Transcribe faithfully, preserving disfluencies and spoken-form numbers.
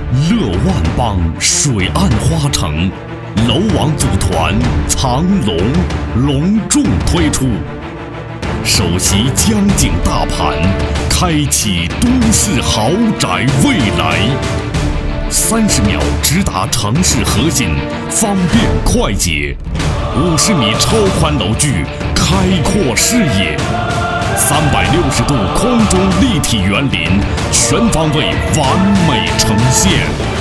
乐万邦，水岸花城，楼王组团藏龙隆重推出，首席江景大盘，开启都市豪宅未来。三十秒直达城市核心，方便快捷。五十米超宽楼距，开阔视野。三百六十度空中立体园林，全方位完美呈现。